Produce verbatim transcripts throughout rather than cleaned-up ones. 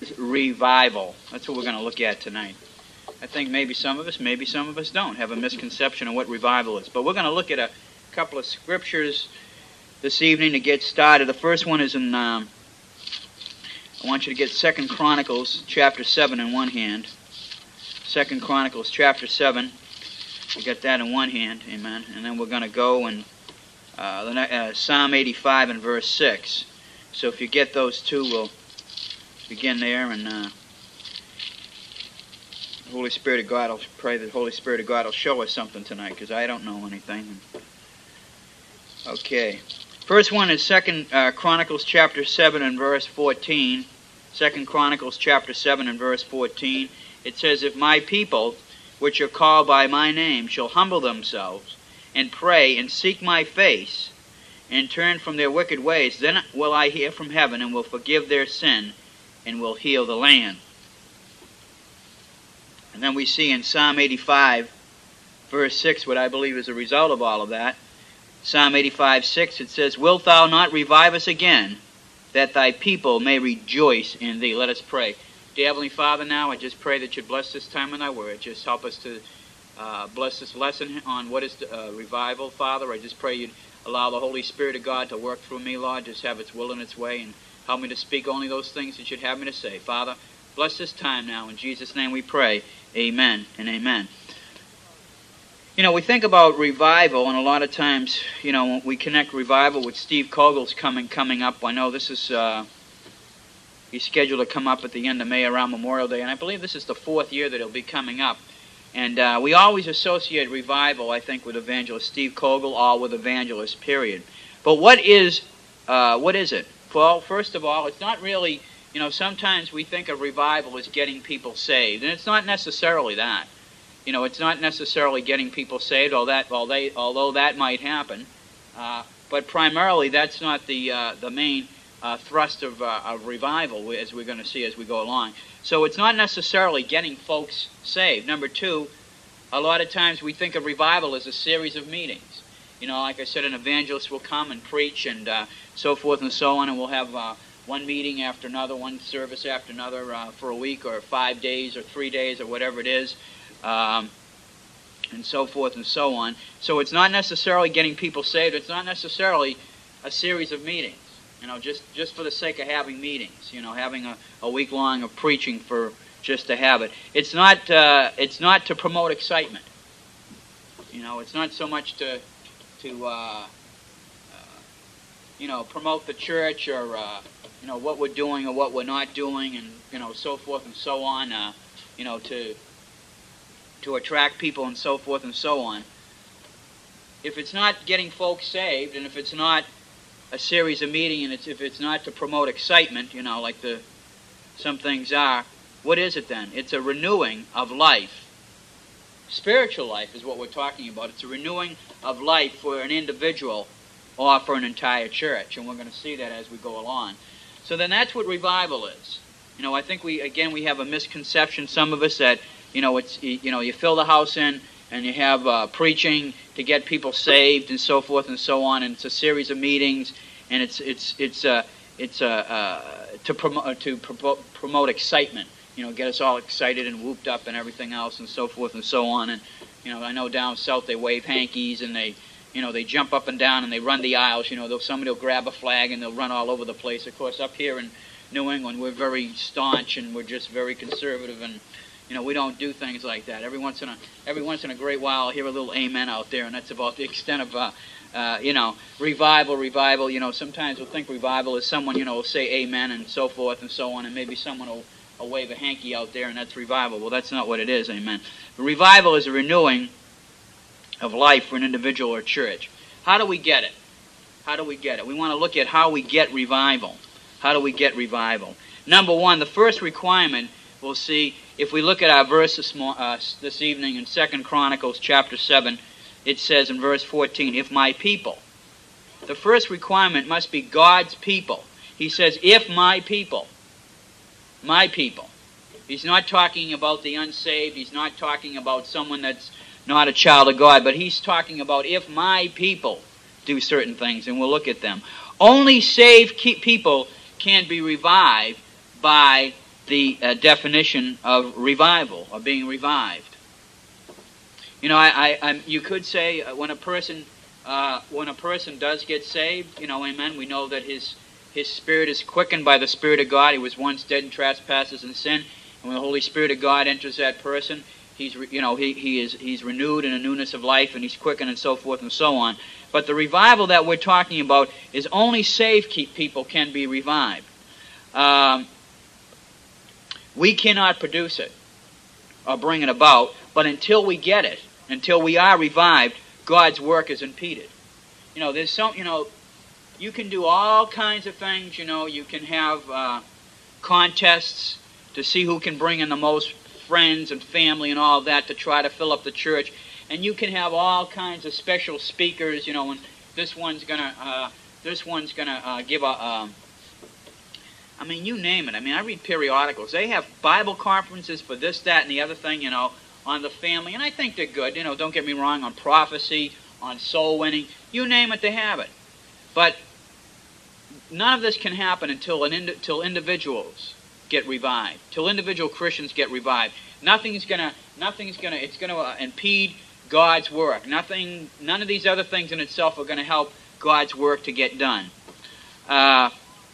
revival. That's what we're going to look at tonight. I think maybe some of us, maybe some of us don't have a misconception of what revival is. But we're going to look at a couple of scriptures this evening to get started. The first one is in, um, I want you to get Second Chronicles chapter seven in one hand. Second Chronicles chapter seven. We got that in one hand, amen. And then we're going to go and uh, the, uh, Psalm eighty-five and verse six. So if you get those two, we'll begin there, and uh, the Holy Spirit of God, I'll pray that the Holy Spirit of God will show us something tonight, because I don't know anything. Okay. First one is Second uh, Chronicles chapter seven and verse fourteen. Second Chronicles chapter seven and verse fourteen. It says, "If my people, which are called by my name, shall humble themselves, and pray, and seek my face, and turn from their wicked ways, then will I hear from heaven, and will forgive their sin, and will heal the land." And then we see in Psalm eighty-five, verse six, what I believe is a result of all of that. Psalm eighty-five, six, it says, "Wilt thou not revive us again, that thy people may rejoice in thee?" Let us pray. Dear Heavenly Father, now I just pray that you'd bless this time in thy word. Just help us to uh, bless this lesson on what is uh, revival, Father. I just pray you'd allow the Holy Spirit of God to work through me, Lord. Just have its will and its way, and help me to speak only those things that you'd have me to say. Father, bless this time now. In Jesus' name we pray. Amen and amen. You know, we think about revival, and a lot of times, you know, we connect revival with Steve Kogel's coming coming up. I know this is, uh, he's scheduled to come up at the end of May around Memorial Day, and I believe this is the fourth year that he'll be coming up. And uh, we always associate revival, I think, with evangelist Steve Kogel, or with evangelist, period. But what is, uh, what is it? Well, first of all, it's not really, you know, sometimes we think of revival as getting people saved, and it's not necessarily that. You know, it's not necessarily getting people saved, although that, although that might happen. Uh, but primarily, that's not the uh, the main uh, thrust of, uh, of revival, as we're going to see as we go along. So it's not necessarily getting folks saved. Number two, a lot of times we think of revival as a series of meetings. You know, like I said, an evangelist will come and preach and uh, so forth and so on, and we'll have uh, one meeting after another, one service after another uh, for a week or five days or three days or whatever it is. Um, and so forth and so on. So it's not necessarily getting people saved. It's not necessarily a series of meetings, you know, just, just for the sake of having meetings, you know, having a, a week long of preaching for just to have it. It's not, uh, it's not to promote excitement. You know, it's not so much to, to uh, uh, you know, promote the church or, uh, you know, what we're doing or what we're not doing, and, you know, so forth and so on, uh, you know, to... to attract people and so forth and so on. If it's not getting folks saved, and if it's not a series of meetings, and it's, if it's not to promote excitement, you know, like the some things are, what is it then? It's a renewing of life. Spiritual life is what we're talking about. It's a renewing of life for an individual or for an entire church, and we're going to see that as we go along. So then that's what revival is. You know, I think we, again, we have a misconception, some of us, that You know, it's you know, you fill the house in, and you have uh, preaching to get people saved, and so forth and so on. And it's a series of meetings, and it's it's it's uh, it's uh, uh, to promote to promote, promote excitement. You know, get us all excited and whooped up and everything else, and so forth and so on. And you know, I know down south they wave hankies, and they you know they jump up and down, and they run the aisles. You know, they'll, somebody will grab a flag and they'll run all over the place. Of course, up here in New England, we're very staunch and we're just very conservative, and you know, we don't do things like that. Every once in a every once in a great while, I'll hear a little amen out there, and that's about the extent of, uh, uh, you know, revival, revival. You know, sometimes we'll think revival is someone, you know, will say amen and so forth and so on, and maybe someone will, will wave a hanky out there, and that's revival. Well, that's not what it is, amen. Revival is a renewing of life for an individual or church. How do we get it? How do we get it? We want to look at how we get revival. How do we get revival? Number one, the first requirement, we'll see, if we look at our verse this, uh, this evening in Second Chronicles chapter seven, it says in verse fourteen, "If my people." The first requirement must be God's people. He says, "If my people." My people. He's not talking about the unsaved. He's not talking about someone that's not a child of God. But he's talking about if my people do certain things, and we'll look at them. Only saved people can be revived by the uh, definition of revival, or being revived. You know, I, I, I'm, you could say uh, when a person uh, when a person does get saved, you know, amen, we know that his his spirit is quickened by the Spirit of God. He was once dead in trespasses and sin, and when the Holy Spirit of God enters that person, he's re, you know he he is he's renewed in a newness of life, and he's quickened and so forth and so on. But the revival that we're talking about is only saved people can be revived. Um, we cannot produce it or bring it about, but until we get it, until we are revived, God's work is impeded. You know, there's some, you know, you can do all kinds of things. You know, you can have uh, contests to see who can bring in the most friends and family and all that to try to fill up the church. And you can have all kinds of special speakers. You know, and this one's gonna, uh, this one's gonna uh, give a. Uh, I mean, you name it. I mean, I read periodicals. They have Bible conferences for this, that, and the other thing. You know, on the family, and I think they're good. You know, don't get me wrong, on prophecy, on soul winning, you name it, they have it. But none of this can happen until an ind till individuals get revived, till individual Christians get revived. Nothing's gonna, nothing's gonna, it's gonna uh, impede God's work. Nothing, none of these other things in itself are gonna help God's work to get done. Uh,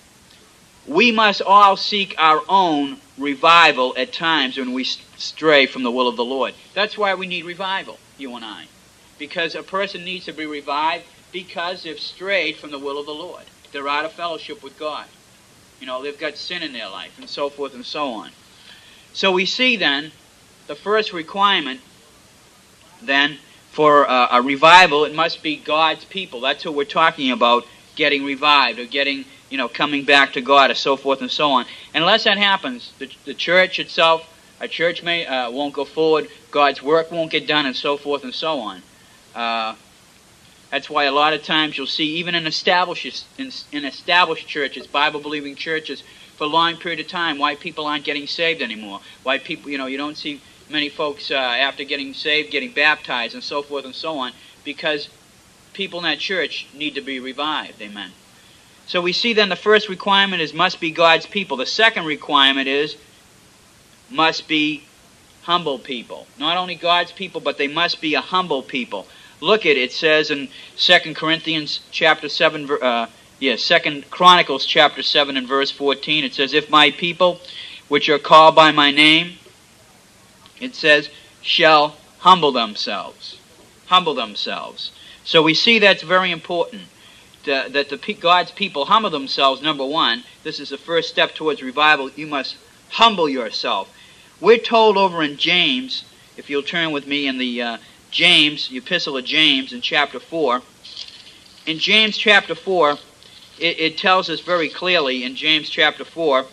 we must all seek our own revival at times when we stray from the will of the Lord. That's why we need revival, you and I. Because a person needs to be revived because they've strayed from the will of the Lord. They're out of fellowship with God. You know, they've got sin in their life, and so forth and so on. So we see then, the first requirement then for uh, a revival, it must be God's people. That's what we're talking about, getting revived, or getting, you know, coming back to God, or so forth and so on. Unless that happens, the, the church itself, a church may uh, won't go forward, God's work won't get done, and so forth and so on. Uh, that's why a lot of times you'll see, even in established, in, in established churches, Bible-believing churches, for a long period of time, why people aren't getting saved anymore. Why people, you know, you don't see many folks uh, after getting saved, getting baptized, and so forth and so on, because people in that church need to be revived. Amen. So we see then the first requirement is must be God's people. The second requirement is must be humble people. Not only God's people, but they must be a humble people. Look at it. It says in Second Corinthians chapter seven, uh, yeah, Second Chronicles chapter seven and verse fourteen. It says, "If my people, which are called by my name," it says, "shall humble themselves." Humble themselves. So we see that's very important. To, that the God's people humble themselves, number one. This is the first step towards revival. You must humble yourself. We're told over in James, if you'll turn with me in the uh, James, the Epistle of James in chapter four. In James chapter four, it, it tells us very clearly in James chapter four,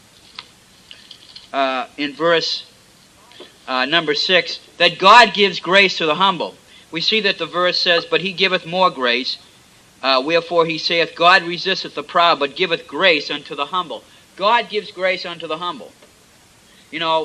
uh, in verse uh, number six, that God gives grace to the humble. We see that the verse says, "But he giveth more grace. Uh, wherefore he saith, God resisteth the proud, but giveth grace unto the humble." God gives grace unto the humble. You know,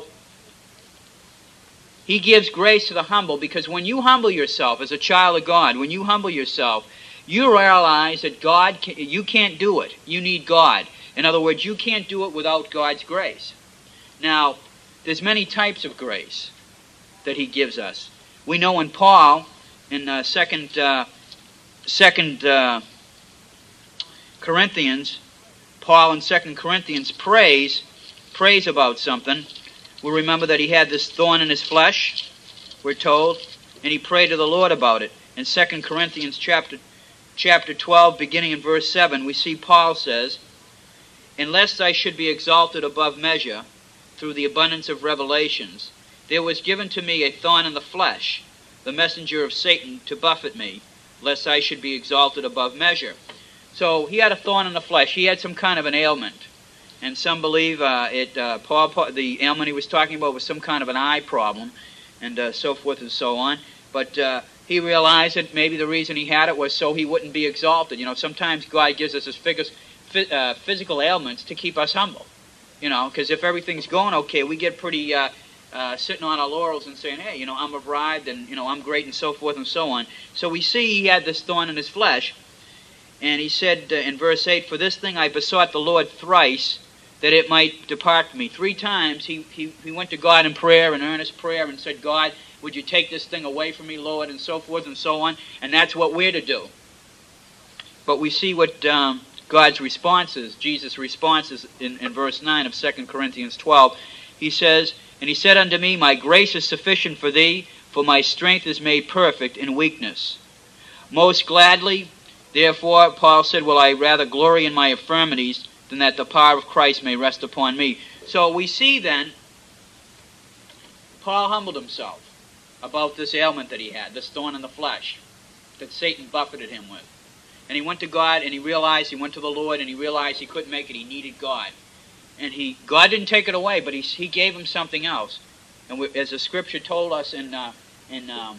he gives grace to the humble, because when you humble yourself as a child of God, when you humble yourself, you realize that God, can, you can't do it. You need God. In other words, you can't do it without God's grace. Now, there's many types of grace that he gives us. We know in Paul, in uh, second... Uh, Second uh, Corinthians, Paul in Second Corinthians prays, prays about something. We remember that he had this thorn in his flesh, we're told, and he prayed to the Lord about it. In Second Corinthians chapter, chapter twelve, beginning in verse seven, we see Paul says, "And lest I should be exalted above measure through the abundance of revelations, there was given to me a thorn in the flesh, the messenger of Satan, to buffet me, lest I should be exalted above measure." So he had a thorn in the flesh. He had some kind of an ailment. And some believe uh, it. Uh, Paul, the ailment he was talking about was some kind of an eye problem, and uh, so forth and so on. But uh, he realized that maybe the reason he had it was so he wouldn't be exalted. You know, sometimes God gives us his figures, uh, physical ailments to keep us humble. You know, because if everything's going okay, we get pretty... Uh, Uh, sitting on our laurels and saying, "Hey, you know, I'm arrived, and you know, I'm great," and so forth and so on. So we see he had this thorn in his flesh, and he said uh, in verse eight, "For this thing I besought the Lord thrice, that it might depart from me. Three times he, he, he went to God in prayer, in earnest prayer, and said, God, would you take this thing away from me, Lord, and so forth and so on. And that's what we're to do. But we see what um, God's response is, Jesus' response is in, in verse nine of Second Corinthians twelve. He says, and he said unto me, my grace is sufficient for thee, for my strength is made perfect in weakness. Most gladly, therefore, Paul said, will I rather glory in my infirmities, than that the power of Christ may rest upon me. So we see then, Paul humbled himself about this ailment that he had, this thorn in the flesh that Satan buffeted him with. And he went to God, and he realized, he went to the Lord, and he realized he couldn't make it. He needed God. And he, God didn't take it away, but he, he gave him something else. And we, as the Scripture told us in, uh, in um,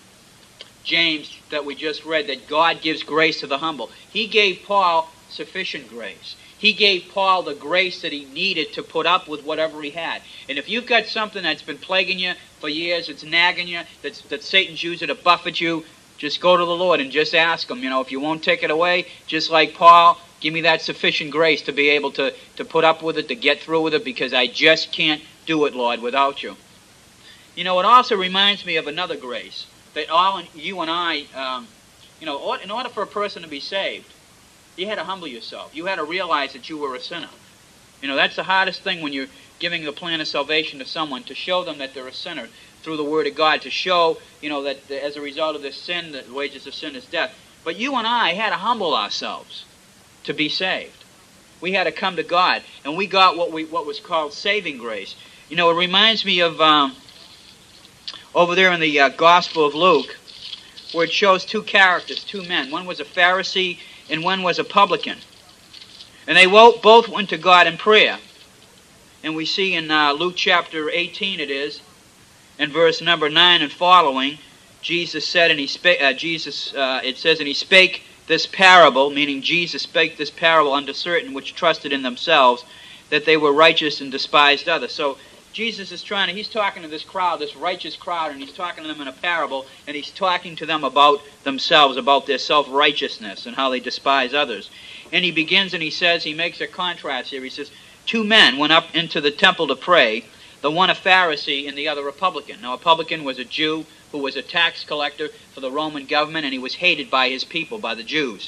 James that we just read, that God gives grace to the humble. He gave Paul sufficient grace. He gave Paul the grace that he needed to put up with whatever he had. And if you've got something that's been plaguing you for years, it's nagging you, that's, that Satan's using to buffet you, just go to the Lord and just ask him, you know, if you won't take it away, just like Paul, give me that sufficient grace to be able to, to put up with it, to get through with it, because I just can't do it, Lord, without you. You know, it also reminds me of another grace, that all you and I, um, you know, in order for a person to be saved, you had to humble yourself. You had to realize that you were a sinner. You know, that's the hardest thing when you're giving the plan of salvation to someone, to show them that they're a sinner through the Word of God, to show, you know, that as a result of this sin, the wages of sin is death. But you and I had to humble ourselves to be saved. We had to come to God, and we got what we what was called saving grace. You know, it reminds me of um, over there in the uh, Gospel of Luke, where it shows two characters, two men. One was a Pharisee, and one was a publican. And they both went to God in prayer. And we see in uh, Luke chapter eighteen, it is, in verse number nine and following, Jesus said, and he spake, uh, Jesus, uh, it says, and he spake this parable, meaning Jesus spake this parable unto certain which trusted in themselves, that they were righteous and despised others. So Jesus is trying to, he's talking to this crowd, this righteous crowd, and he's talking to them in a parable, and he's talking to them about themselves, about their self-righteousness and how they despise others. And he begins and he says, he makes a contrast here. He says, two men went up into the temple to pray, the one a Pharisee and the other a publican. Now a publican was a Jew who was a tax collector for the Roman government, and he was hated by his people, by the Jews.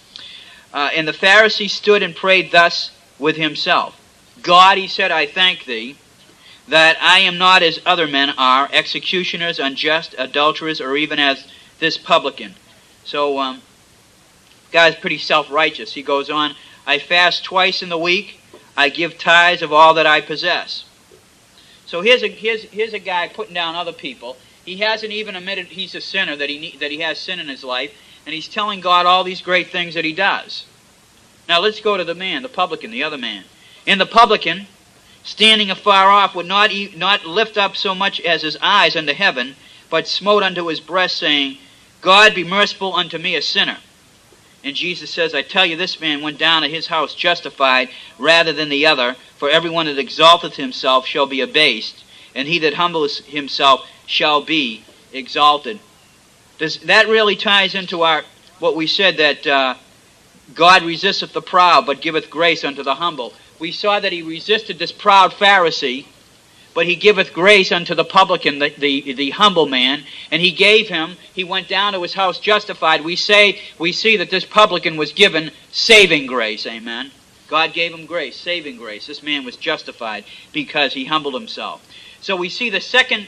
Uh, and the Pharisee stood and prayed thus with himself. God, he said, I thank thee, that I am not as other men are, executioners, unjust, adulterers, or even as this publican. So, um, guy's pretty self-righteous. He goes on, I fast twice in the week, I give tithes of all that I possess. So here's a, here's, here's a guy putting down other people. He hasn't even admitted he's a sinner, that he, that he has sin in his life, and he's telling God all these great things that he does. Now let's go to the man, the publican, the other man. In the publican, standing afar off, would not, e not lift up so much as his eyes unto heaven, but smote unto his breast, saying, God, be merciful unto me, a sinner. And Jesus says, I tell you, this man went down to his house justified rather than the other, for everyone that exalteth himself shall be abased, and he that humbleth himself shall be exalted. Does, that really ties into our what we said, that uh, God resisteth the proud, but giveth grace unto the humble. We saw that he resisted this proud Pharisee, but he giveth grace unto the publican, the, the, the humble man, and he gave him, he went down to his house justified. We say, we see that this publican was given saving grace, amen. God gave him grace, saving grace. This man was justified because he humbled himself. So we see the second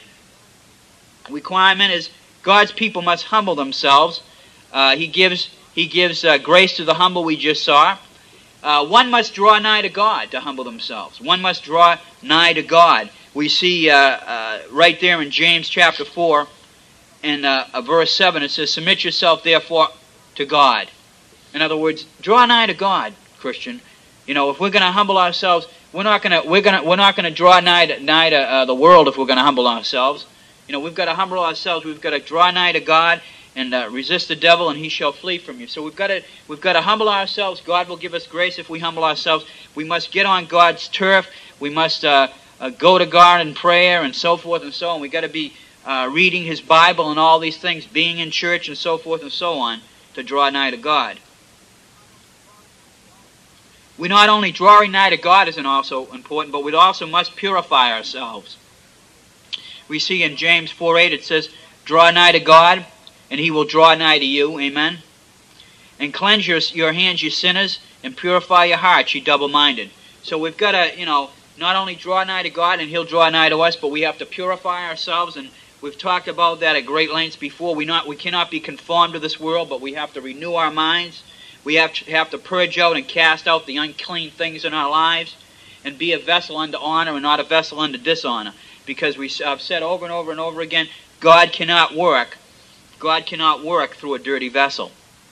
requirement is God's people must humble themselves. Uh, he gives, he gives uh, grace to the humble, we just saw. Uh, one must draw nigh to God to humble themselves. One must draw nigh to God. We see uh, uh, right there in James chapter four, in uh, uh, verse seven, it says, submit yourself therefore to God. In other words, draw nigh to God, Christian. You know, if we're going to humble ourselves, we're not going to we're going to we're not going to draw nigh to, nigh to uh, the world if we're going to humble ourselves. You know, we've got to humble ourselves. We've got to draw nigh to God and uh, resist the devil, and he shall flee from you. So we've got to we've got to humble ourselves. God will give us grace if we humble ourselves. We must get on God's turf. We must uh, uh, go to God in prayer and so forth and so on. We've got to be uh, reading His Bible and all these things, being in church and so forth and so on, to draw nigh to God. we not only drawing nigh to God isn't also important, but we also must purify ourselves. We see in James four eight, it says, draw nigh to God, and he will draw nigh to you. Amen. And cleanse your, your hands, you sinners, and purify your hearts, you double-minded. So we've got to, you know, not only draw nigh to God, and he'll draw nigh to us, but we have to purify ourselves. And we've talked about that at great lengths before. We, not, we cannot be conformed to this world, but we have to renew our minds. We have to, have to purge out and cast out the unclean things in our lives and be a vessel unto honor and not a vessel unto dishonor. Because we have said over and over and over again, God cannot work. God cannot work through a dirty vessel.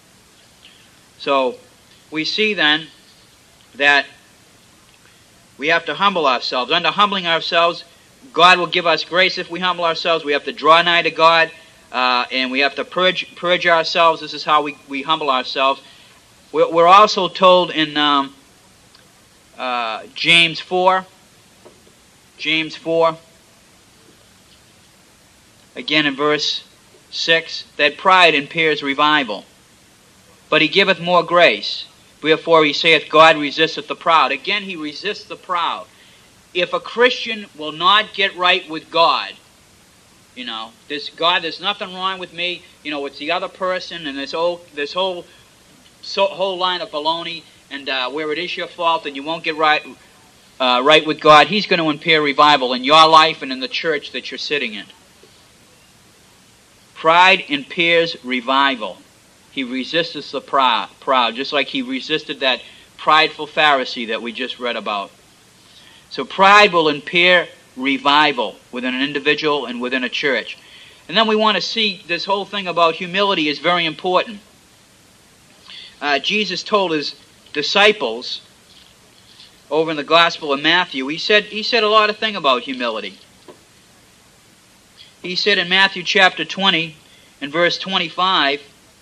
So we see then that we have to humble ourselves. Under humbling ourselves, God will give us grace if we humble ourselves. We have to draw nigh to God, uh, and we have to purge, purge ourselves. This is how we, we humble ourselves. We're, we're also told in um, uh, James four, James four, again in verse six, that pride impairs revival. But he giveth more grace. Wherefore he saith, God resisteth the proud. Again, he resists the proud. If a Christian will not get right with God, you know, this God, there's nothing wrong with me, you know, it's the other person, and this whole, this whole, so, whole line of baloney, and uh, where it is your fault and you won't get right, uh, right with God, he's going to impair revival in your life and in the church that you're sitting in. Pride impairs revival. He resisteth the proud, proud, just like he resisted that prideful Pharisee that we just read about. So pride will impair revival within an individual and within a church. And then we want to see this whole thing about humility is very important. Uh, Jesus told his disciples over in the Gospel of Matthew, he said, he said a lot of things about humility. He said in Matthew chapter twenty and verse twenty-five,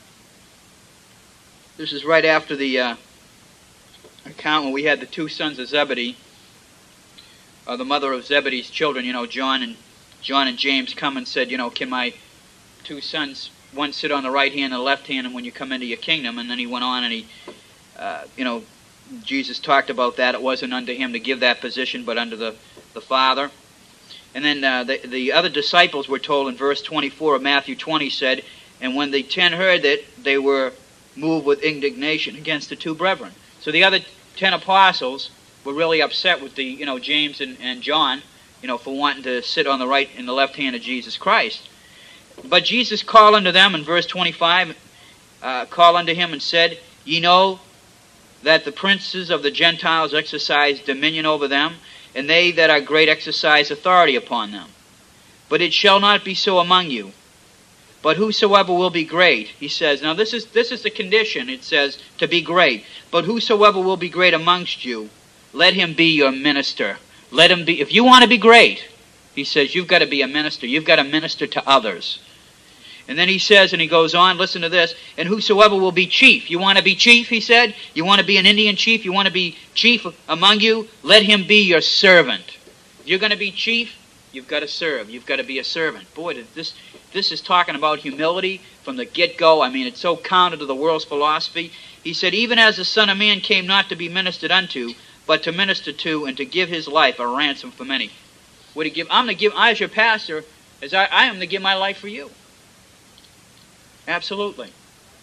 this is right after the uh, account when we had the two sons of Zebedee, uh, the mother of Zebedee's children, you know, John and John and James, come and said, you know, can my two sons, one sit on the right hand and the left hand, and when you come into your kingdom? And then he went on and he, uh, you know, Jesus talked about that. It wasn't unto him to give that position, but unto the, the Father. And then uh, the, the other disciples were told in verse twenty-four of Matthew twenty said, and when the ten heard it, they were moved with indignation against the two brethren. So the other ten apostles were really upset with the, you know, James and, and John, you know, for wanting to sit on the right and the left hand of Jesus Christ. But Jesus called unto them in verse twenty-five, uh, called unto him and said, ye know that the princes of the Gentiles exercise dominion over them, and they that are great exercise authority upon them. But it shall not be so among you. But whosoever will be great, he says, now this is this is the condition, it says, to be great. But whosoever will be great amongst you, let him be your minister. Let him be, if you want to be great, he says, you've got to be a minister. You've got to minister to others. And then he says, and he goes on, listen to this, and whosoever will be chief. You want to be chief, he said? You want to be an Indian chief? You want to be chief among you? Let him be your servant. If you're going to be chief, you've got to serve. You've got to be a servant. Boy, this, this is talking about humility from the get-go. I mean, it's so counter to the world's philosophy. He said, even as the Son of Man came not to be ministered unto, but to minister to and to give his life a ransom for many. Would he give? I'm going to give, I as your pastor, as I, I am to give my life for you. Absolutely.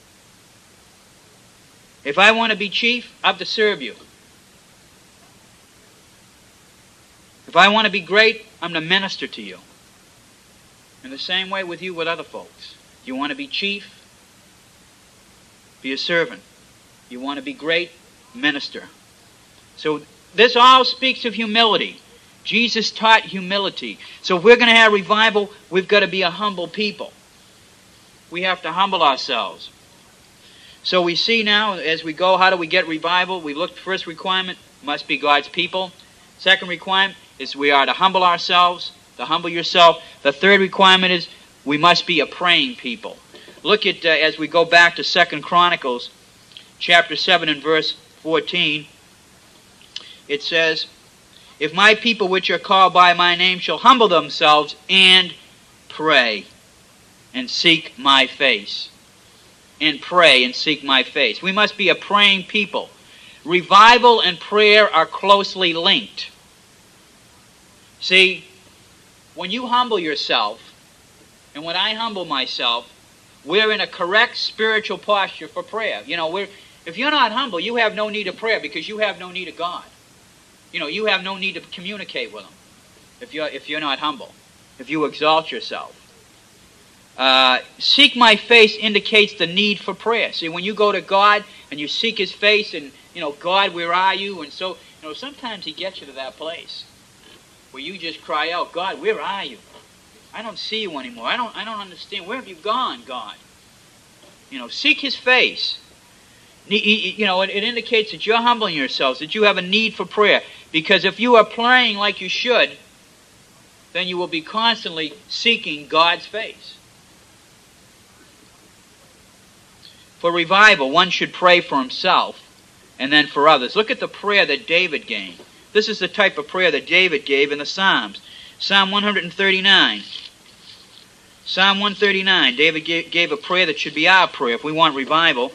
If I want to be chief, I have to serve you. If I want to be great, I'm to minister to you. In the same way with you with other folks. You want to be chief? Be a servant. You want to be great? Minister. So this all speaks of humility. Jesus taught humility. So if we're going to have revival, we've got to be a humble people. We have to humble ourselves. So we see now, as we go, how do we get revival? We looked, first requirement must be God's people. Second requirement is we are to humble ourselves, to humble yourself. The third requirement is we must be a praying people. Look at, uh, as we go back to Second Chronicles, chapter seven and verse fourteen, it says, if my people which are called by my name shall humble themselves and pray and seek my face. And pray and seek my face. We must be a praying people. Revival and prayer are closely linked. See, when you humble yourself, and when I humble myself, we're in a correct spiritual posture for prayer. You know, we're, if you're not humble, you have no need of prayer because you have no need of God. You know, you have no need to communicate with Him if you're, if you're not humble, if you exalt yourself. Uh, seek my face indicates the need for prayer. See, when you go to God and you seek His face and, you know, God, where are you? And so, you know, sometimes He gets you to that place where you just cry out, God, where are you? I don't see you anymore. I don't, I don't understand. Where have you gone, God? You know, seek His face. You know, it, it indicates that you're humbling yourselves, that you have a need for prayer. Because if you are praying like you should, then you will be constantly seeking God's face. For revival, one should pray for himself and then for others. Look at the prayer that David gave. This is the type of prayer that David gave in the Psalms. Psalm one thirty-nine. Psalm one thirty-nine. David gave, gave a prayer that should be our prayer if we want revival.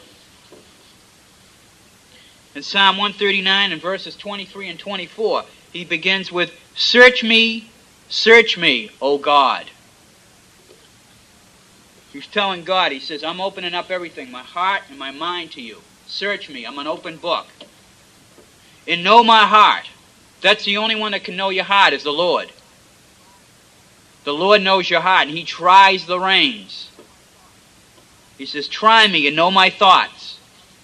In Psalm one thirty-nine, in verses twenty-three and twenty-four, he begins with, Search me, search me, O God. He's telling God, he says, I'm opening up everything, my heart and my mind to you. Search me. I'm an open book. And know my heart. That's the only one that can know your heart is the Lord. The Lord knows your heart, and He tries the reins. He says, try me and know my thoughts.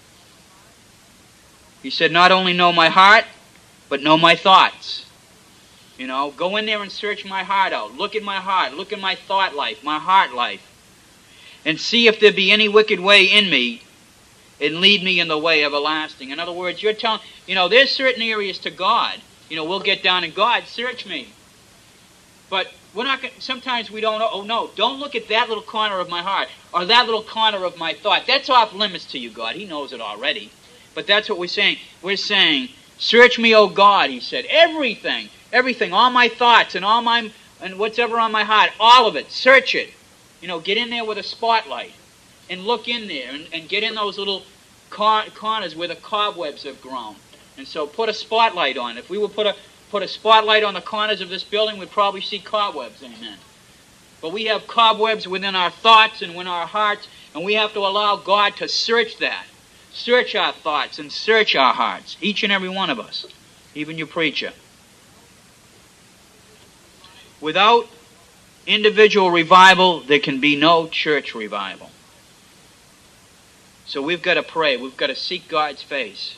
He said, not only know my heart, but know my thoughts. You know, go in there and search my heart out. Look at my heart. Look at my thought life, my heart life. And see if there be any wicked way in me, and lead me in the way everlasting. In other words, you're telling, you know, there's certain areas to God. You know, we'll get down and God, search me. But we're not going sometimes we don't know, oh no, don't look at that little corner of my heart, or that little corner of my thought. That's off limits to you, God. He knows it already. But that's what we're saying. We're saying, search me, O God, he said. Everything, everything, all my thoughts and all my, and whatever on my heart, all of it, search it. You know, get in there with a spotlight and look in there and, and get in those little cor corners where the cobwebs have grown. And so put a spotlight on. If we would put a, put a spotlight on the corners of this building, we'd probably see cobwebs, amen. But we have cobwebs within our thoughts and within our hearts, and we have to allow God to search that. Search our thoughts and search our hearts, each and every one of us, even you preacher. Without individual revival, there can be no church revival. So we've got to pray. We've got to seek God's face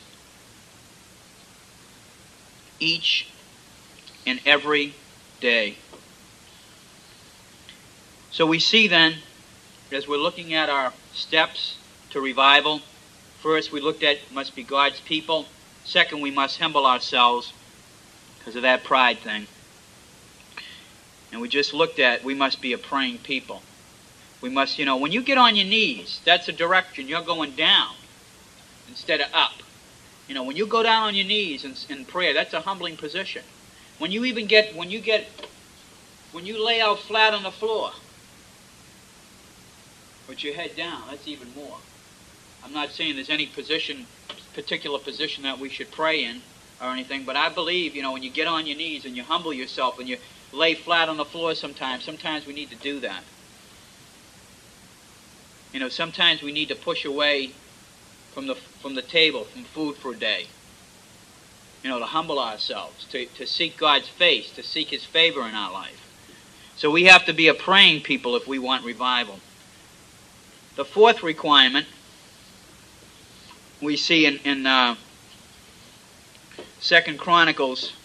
each and every day. So we see then, as we're looking at our steps to revival, first we looked at must be God's people. Second, we must humble ourselves because of that pride thing. And we just looked at we must be a praying people. We must, you know, when you get on your knees, that's a direction. You're going down instead of up. You know, when you go down on your knees in, in prayer, that's a humbling position. When you even get, when you get, when you lay out flat on the floor with your head down, that's even more. I'm not saying there's any position, particular position that we should pray in or anything, but I believe, you know, when you get on your knees and you humble yourself and you lay flat on the floor sometimes, sometimes we need to do that. You know, sometimes we need to push away from the from the table, from food for a day. You know, to humble ourselves, to, to seek God's face, to seek His favor in our life. So we have to be a praying people if we want revival. The fourth requirement we see in, in uh, Second Chronicles,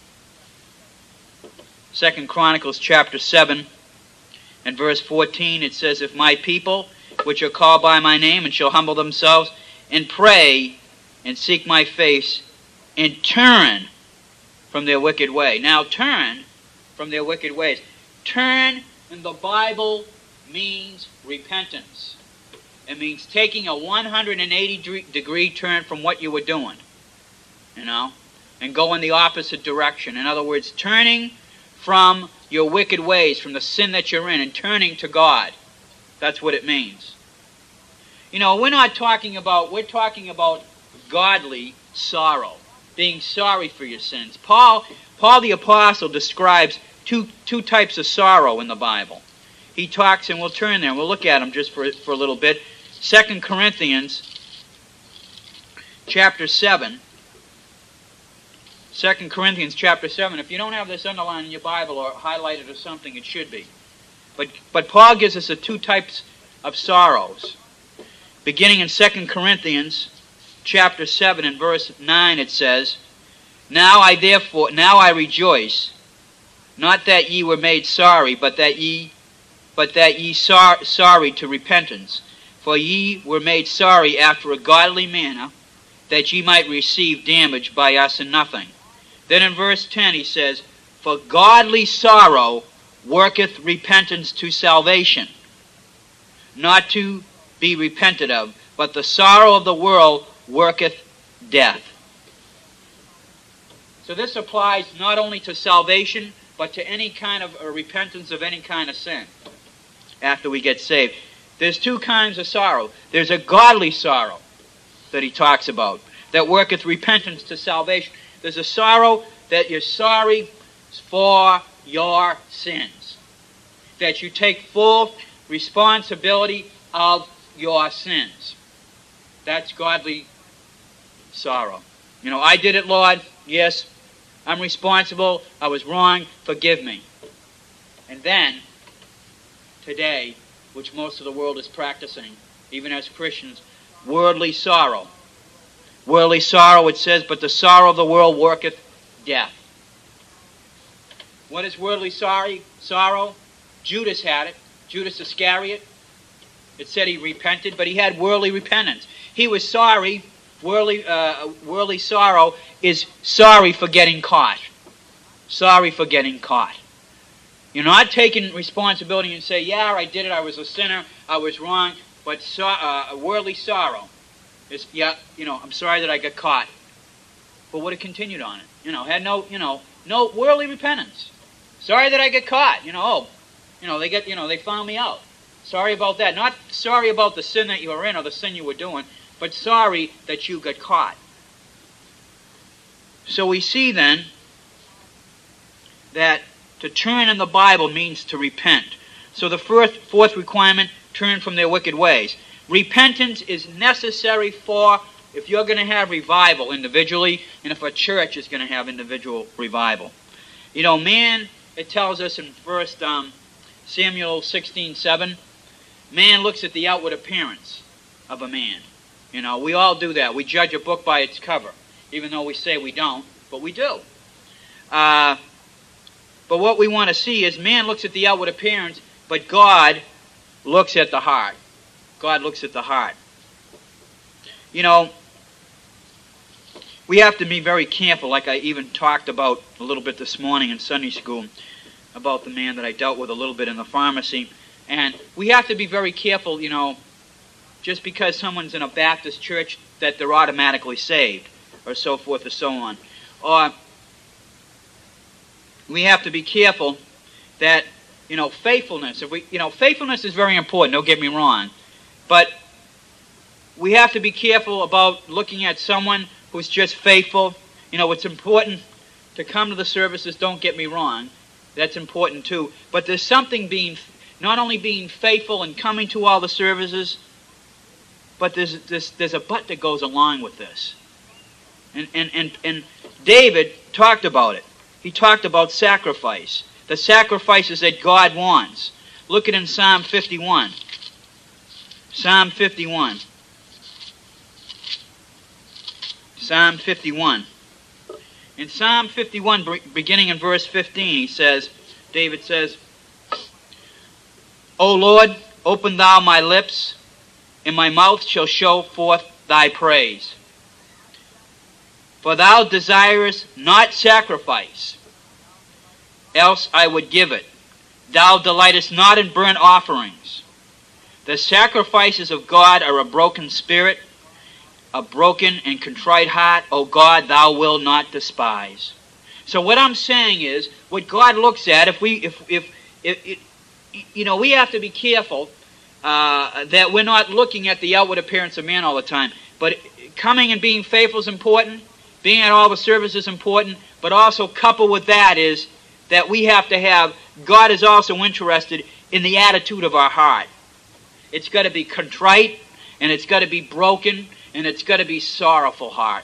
Second Chronicles chapter seven and verse fourteen. It says, if my people, which are called by my name, and shall humble themselves, and pray, and seek my face, and turn from their wicked way. Now, turn from their wicked ways. Turn in the Bible means repentance. It means taking a one hundred eighty degree turn from what you were doing, you know, and go in the opposite direction. In other words, turning from your wicked ways, from the sin that you're in, and turning to God. That's what it means. You know, we're not talking about, we're talking about godly sorrow, being sorry for your sins. Paul, Paul the Apostle describes two, two types of sorrow in the Bible. He talks, and we'll turn there, and we'll look at them just for, for a little bit. Second Corinthians chapter seven. Second Corinthians chapter seven. If you don't have this underlined in your Bible or highlighted or something, it should be. But, but Paul gives us the two types of sorrows. Beginning in Second Corinthians chapter seven and verse nine, it says, Now I therefore, now I rejoice, not that ye were made sorry, but that ye, but that ye sor sorry to repentance. For ye were made sorry after a godly manner, that ye might receive damage by us in nothing. Then in verse ten he says, For godly sorrow worketh repentance to salvation, not to be repented of, but the sorrow of the world worketh death. So this applies not only to salvation, but to any kind of uh, repentance of any kind of sin after we get saved. There's two kinds of sorrow. There's a godly sorrow that he talks about, that worketh repentance to salvation. There's a sorrow that you're sorry for your sins, that you take full responsibility of your sins. That's godly sorrow. You know, I did it, Lord. Yes, I'm responsible. I was wrong. Forgive me. And then, today, which most of the world is practicing, even as Christians, worldly sorrow. Worldly sorrow, it says, but the sorrow of the world worketh death. What is worldly sorry, sorrow? Judas had it. Judas Iscariot. It said he repented, but he had worldly repentance. He was sorry. Worldly, uh, worldly sorrow is sorry for getting caught. Sorry for getting caught. You're not taking responsibility and say, yeah, I did it, I was a sinner, I was wrong, but so, uh, worldly sorrow is, yeah, you know, I'm sorry that I got caught, but would have continued on it. You know, had no, you know, no worldly repentance. Sorry that I got caught. You know, oh, you know, they get, you know, they found me out. Sorry about that. Not sorry about the sin that you were in or the sin you were doing, but sorry that you got caught. So we see then that to turn in the Bible means to repent. So the fourth, fourth requirement, turn from their wicked ways. Repentance is necessary for if you're going to have revival individually, and if a church is going to have individual revival. You know, man, it tells us in First um, Samuel sixteen seven, man looks at the outward appearance of a man. You know, we all do that. We judge a book by its cover, even though we say we don't, but we do. Uh, but what we want to see is man looks at the outward appearance, but God looks at the heart. God looks at the heart. You know, we have to be very careful, like I even talked about a little bit this morning in Sunday school, about the man that I dealt with a little bit in the pharmacy. And we have to be very careful, you know, just because someone's in a Baptist church that they're automatically saved, or so forth or so on. Or we have to be careful that, you know, faithfulness, if we, you know, faithfulness is very important, don't get me wrong. But we have to be careful about looking at someone who's just faithful. You know, it's important to come to the services, don't get me wrong. That's important too. But there's something being, not only being faithful and coming to all the services, but there's, there's, there's a but that goes along with this. And, and, and, and David talked about it. He talked about sacrifice. The sacrifices that God wants. Look at it in Psalm fifty-one. Psalm fifty-one. Psalm fifty-one. In Psalm fifty-one, beginning in verse fifteen, he says, David says, O Lord, open thou my lips, and my mouth shall show forth thy praise. For thou desirest not sacrifice, else I would give it. Thou delightest not in burnt offerings. The sacrifices of God are a broken spirit, a broken and contrite heart, O God, thou wilt not despise. So what I'm saying is, what God looks at, if we, if, if, if, if you know, we have to be careful uh, that we're not looking at the outward appearance of man all the time. But coming and being faithful is important. Being at all the service is important. But also coupled with that is that we have to have, God is also interested in the attitude of our heart. It's got to be contrite, and it's got to be broken, and it's got to be sorrowful heart.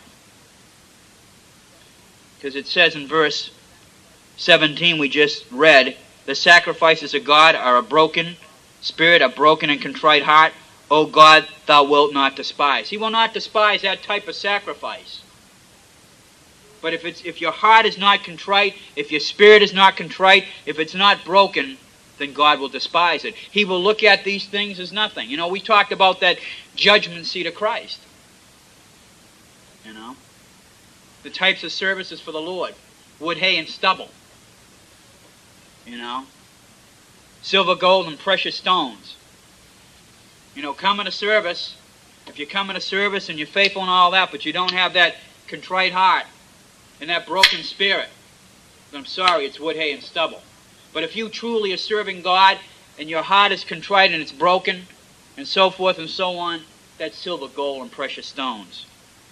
Because it says in verse seventeen we just read, the sacrifices of God are a broken spirit, a broken and contrite heart. O God, thou wilt not despise. He will not despise that type of sacrifice. But if it's if your heart is not contrite, if your spirit is not contrite, if it's not broken, then God will despise it. He will look at these things as nothing. You know, we talked about that judgment seat of Christ. You know, the types of services for the Lord. Wood, hay, and stubble. You know, silver, gold, and precious stones. You know, come in a service, if you come in a service and you're faithful and all that, but you don't have that contrite heart and that broken spirit, then I'm sorry, it's wood, hay, and stubble. But if you truly are serving God and your heart is contrite and it's broken and so forth and so on, that's silver, gold, and precious stones.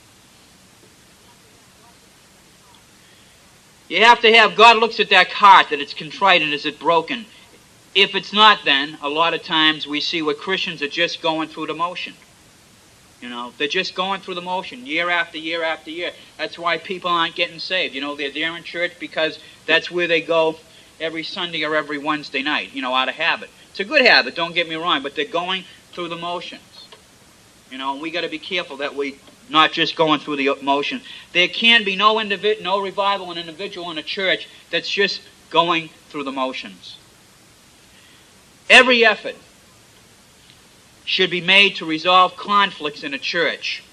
You have to have, God looks at that heart, that it's contrite and is it broken. If it's not, then, a lot of times we see where Christians are just going through the motion. You know, they're just going through the motion year after year after year. That's why people aren't getting saved. You know, they're there in church because that's where they go every Sunday or every Wednesday night, you know, out of habit. It's a good habit, don't get me wrong, but they're going through the motions. You know, and we got to be careful that we not just going through the motion. There can be no individ no revival in an individual in a church that's just going through the motions. Every effort should be made to resolve conflicts in a church.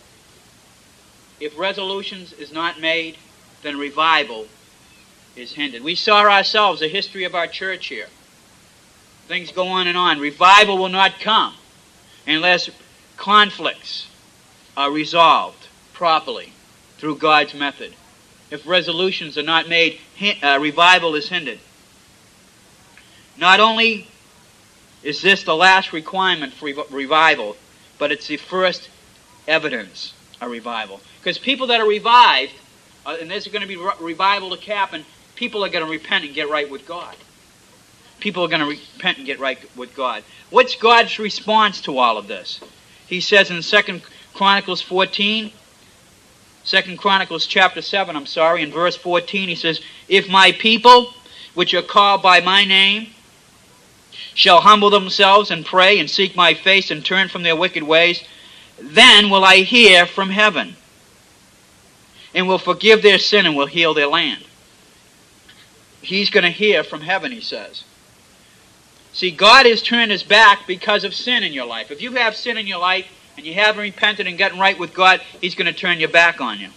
If resolutions is not made, then revival is hindered. We saw ourselves a history of our church here. Things go on and on. Revival will not come unless conflicts are resolved properly through God's method. If resolutions are not made, uh, revival is hindered. Not only is this the last requirement for revival, but it's the first evidence of revival. Because people that are revived, uh, and there's going to be re revival to happen, people are going to repent and get right with God. People are going to repent and get right with God. What's God's response to all of this? He says in Second Chronicles fourteen, Second Chronicles chapter seven, I'm sorry, in verse fourteen, he says, if my people, which are called by my name, shall humble themselves and pray and seek my face and turn from their wicked ways, then will I hear from heaven and will forgive their sin and will heal their land. He's going to hear from heaven, he says. See, God has turned his back because of sin in your life. If you have sin in your life and you haven't repented and gotten right with God, he's going to turn your back on you.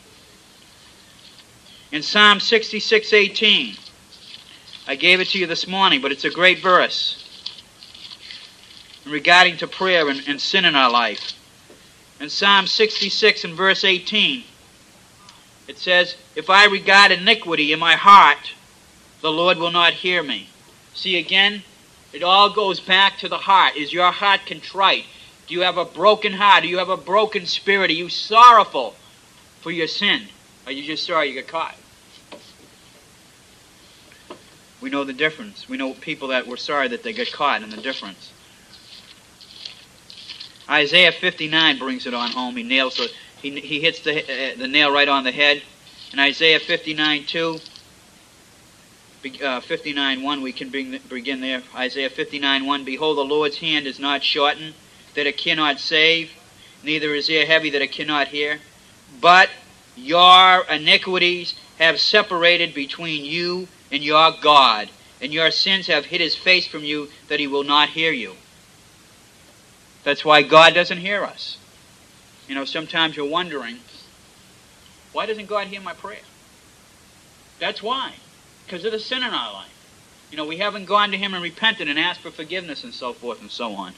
In Psalm sixty-six eighteen, I gave it to you this morning, but it's a great verse regarding to prayer and, and sin in our life. In Psalm sixty-six and verse eighteen, it says, if I regard iniquity in my heart, the Lord will not hear me. See, again, it all goes back to the heart. Is your heart contrite? Do you have a broken heart? Do you have a broken spirit? Are you sorrowful for your sin? Or are you just sorry you got caught? We know the difference. We know people that were sorry that they got caught, and the difference. Isaiah fifty-nine brings it on home. He nails the, he, he hits the, uh, the nail right on the head. In Isaiah fifty-nine two, uh, fifty-nine one, we can bring, begin there. Isaiah fifty-nine one, behold, the Lord's hand is not shortened, that it cannot save, neither is ear heavy, that it cannot hear. But your iniquities have separated between you and your God, and your sins have hid his face from you, that he will not hear you. That's why God doesn't hear us. You know, sometimes you're wondering, why doesn't God hear my prayer? That's why. Because of the sin in our life. You know, we haven't gone to him and repented and asked for forgiveness and so forth and so on.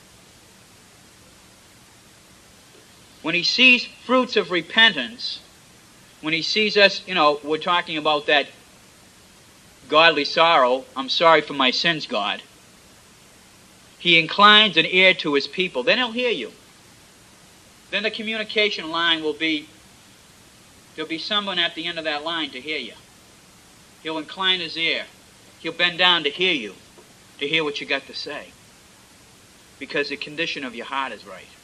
When he sees fruits of repentance, when he sees us, you know, we're talking about that godly sorrow, I'm sorry for my sins, God. He inclines an ear to his people. Then he'll hear you. then the communication line will be, there'll be someone at the end of that line to hear you. He'll incline his ear. He'll bend down to hear you, to hear what you got to say. Because the condition of your heart is right.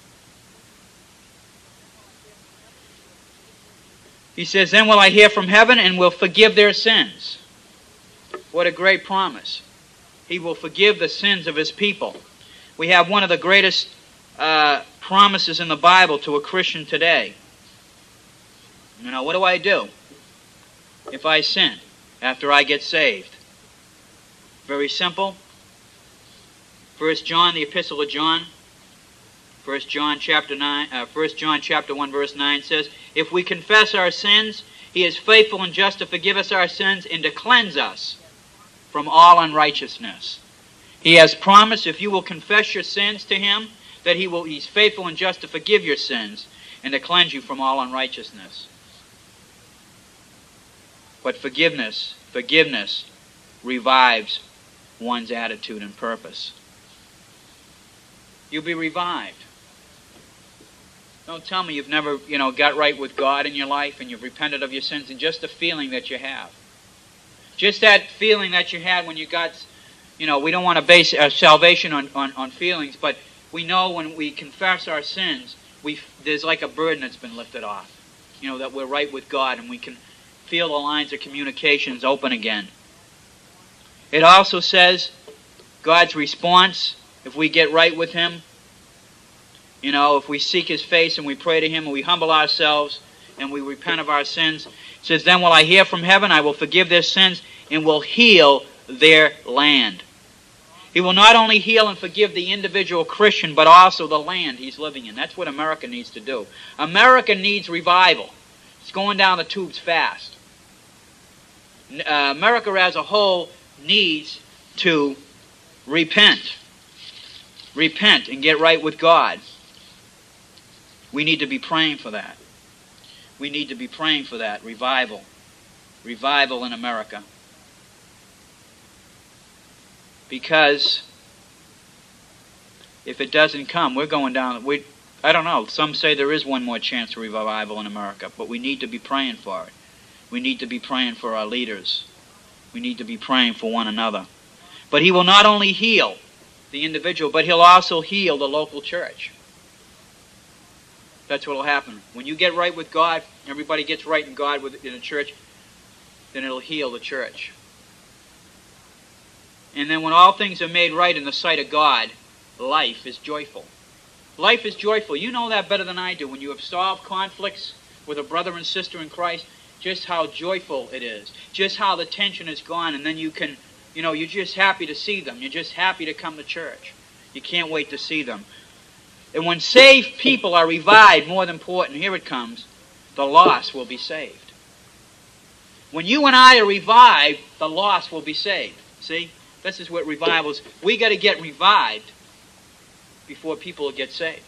He says, then will I hear from heaven and will forgive their sins. What a great promise. He will forgive the sins of his people. We have one of the greatest uh, promises in the Bible to a Christian today. You know, what do I do if I sin after I get saved? Very simple. First John, the Epistle of John, First John chapter nine, uh, First John chapter one, verse nine says, if we confess our sins, he is faithful and just to forgive us our sins and to cleanse us from all unrighteousness. He has promised if you will confess your sins to him, that he will, he's faithful and just to forgive your sins and to cleanse you from all unrighteousness. But forgiveness, forgiveness revives one's attitude and purpose. You'll be revived. Don't tell me you've never, you know, got right with God in your life and you've repented of your sins, and just the feeling that you have. Just that feeling that you had when you got, you know, we don't want to base our salvation on, on, on feelings, but we know when we confess our sins, we there's like a burden that's been lifted off. You know, that we're right with God and we can feel the lines of communications open again. It also says God's response, if we get right with him, you know, if we seek his face and we pray to him and we humble ourselves and we repent of our sins, it says, then will I hear from heaven, I will forgive their sins and will heal their land. He will not only heal and forgive the individual Christian, but also the land he's living in. That's what America needs to do. America needs revival. It's going down the tubes fast. Uh, America as a whole needs to repent. Repent and get right with God. We need to be praying for that. We need to be praying for that. Revival. Revival in America. Because if it doesn't come, we're going down. We, I don't know. Some say there is one more chance of revival in America, but we need to be praying for it. We need to be praying for our leaders. We need to be praying for one another. But he will not only heal the individual, but he'll also heal the local church. That's what will happen. When you get right with God, everybody gets right in God in a church, then it'll heal the church. And then when all things are made right in the sight of God, life is joyful. Life is joyful. You know that better than I do. When you have solved conflicts with a brother and sister in Christ, just how joyful it is. Just how the tension is gone, and then you can, you know, you're just happy to see them. You're just happy to come to church. You can't wait to see them. And when saved people are revived, more than important, here it comes, the lost will be saved. When you and I are revived, the lost will be saved. See? This is what revival is. We got to get revived before people get saved.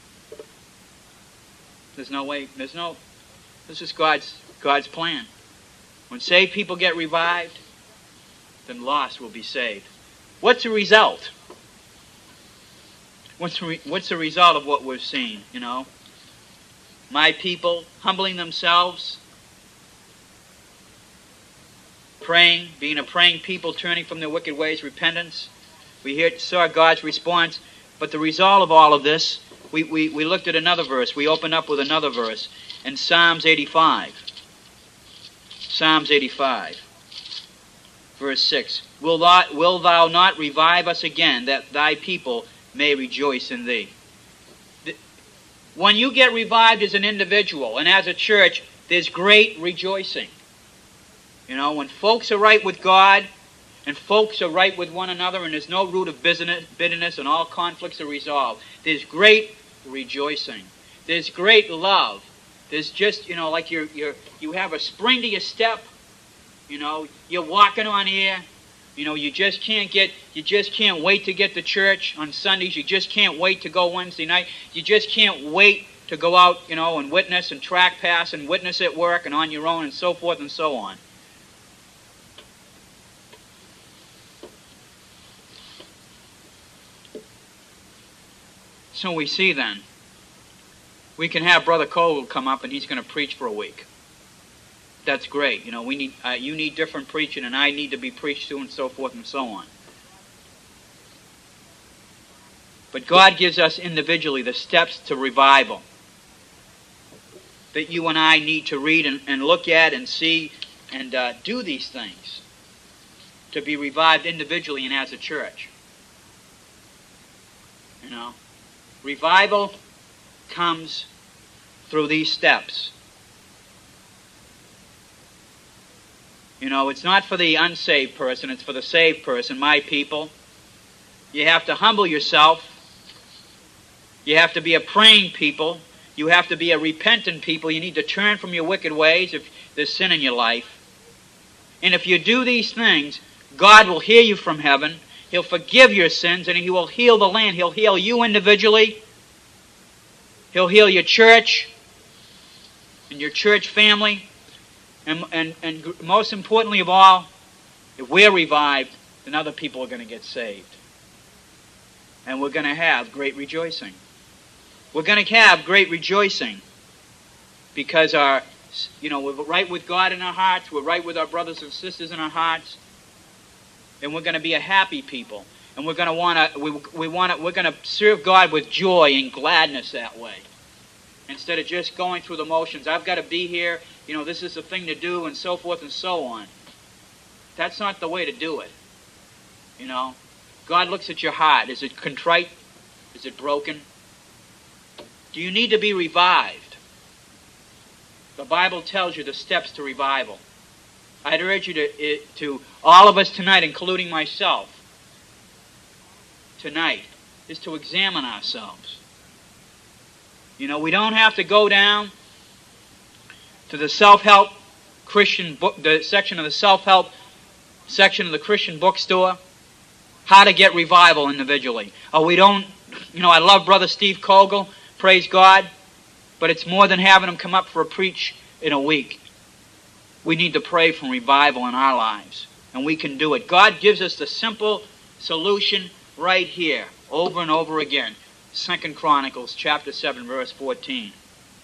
There's no way, there's no, this is God's, God's plan. When saved people get revived, then lost will be saved. What's the result? What's the, re what's the result of what we've seen, you know? My people humbling themselves, praying, being a praying people, turning from their wicked ways, repentance. We hear, saw God's response. But the result of all of this, we, we, we looked at another verse. We opened up with another verse in Psalms eighty-five. Psalms eighty-five, verse six. Will thou, will thou not revive us again, that thy people may rejoice in thee? When you get revived as an individual and as a church, there's great rejoicing. You know, when folks are right with God and folks are right with one another and there's no root of bitterness and all conflicts are resolved, there's great rejoicing. There's great love. There's just, you know, like you're, you're, you have a spring to your step. You know, you're walking on air. You know, you just can't get, you just can't wait to get to church on Sundays. You just can't wait to go Wednesday night. You just can't wait to go out, you know, and witness and track pass and witness at work and on your own and so forth and so on. So we see then, we can have Brother Cole come up and he's going to preach for a week. That's great. You know, we need uh, you need different preaching, and I need to be preached to, and so forth and so on. But God gives us individually the steps to revival that you and I need to read and, and look at and see and uh, do these things to be revived individually and as a church. You know, revival comes through these steps. You know, it's not for the unsaved person, it's for the saved person, my people. You have to humble yourself. You have to be a praying people. You have to be a repentant people. You need to turn from your wicked ways if there's sin in your life. And if you do these things, God will hear you from heaven. He'll forgive your sins, and He will heal the land. He'll heal you individually. He'll heal your church and your church family. And, and, and most importantly of all, if we're revived, then other people are going to get saved. And we're going to have great rejoicing. We're going to have great rejoicing because our, you know, we're right with God in our hearts. We're right with our brothers and sisters in our hearts. And we're going to be a happy people. And we're going to want to, we, we want to, we're going to serve God with joy and gladness that way. Instead of just going through the motions. I've got to be here. You know, this is the thing to do, and so forth and so on. That's not the way to do it. You know, God looks at your heart. Is it contrite? Is it broken? Do you need to be revived? The Bible tells you the steps to revival. I'd urge you to, to all of us tonight, including myself, tonight, is to examine ourselves. You know, we don't have to go down to the self-help Christian book, the section of the self-help section of the Christian bookstore, how to get revival individually. Oh, we don't, you know, I love Brother Steve Kogel, praise God, but it's more than having him come up for a preach in a week. We need to pray for revival in our lives, and we can do it. God gives us the simple solution right here, over and over again. Second Chronicles chapter seven, verse fourteen.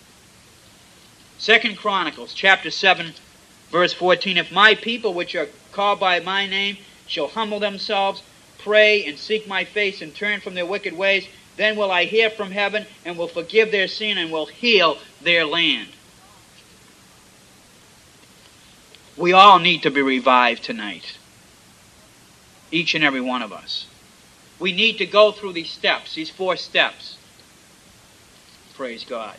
Second Chronicles chapter seven, verse fourteen. If my people which are called by my name shall humble themselves, pray, and seek my face, and turn from their wicked ways, then will I hear from heaven, and will forgive their sin, and will heal their land. We all need to be revived tonight. Each and every one of us. We need to go through these steps, these four steps. Praise God.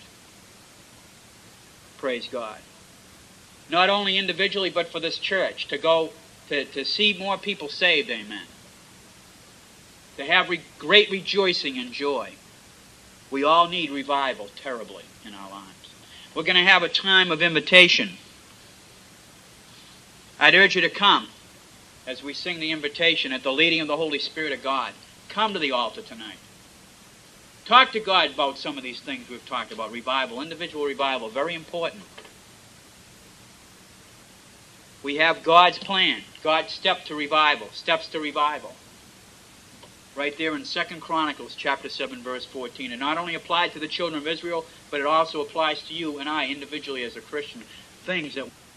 Praise God. Not only individually, but for this church, to go, to, to see more people saved, amen. To have re great rejoicing and joy. We all need revival terribly in our lives. We're going to have a time of invitation. I'd urge you to come as we sing the invitation at the leading of the Holy Spirit of God. Come to the altar tonight. Talk to God about some of these things we've talked about. Revival, individual revival, very important. We have God's plan, God's step to revival, steps to revival. Right there in Second Chronicles chapter seven, verse fourteen. It not only applied to the children of Israel, but it also applies to you and I individually as a Christian. Things that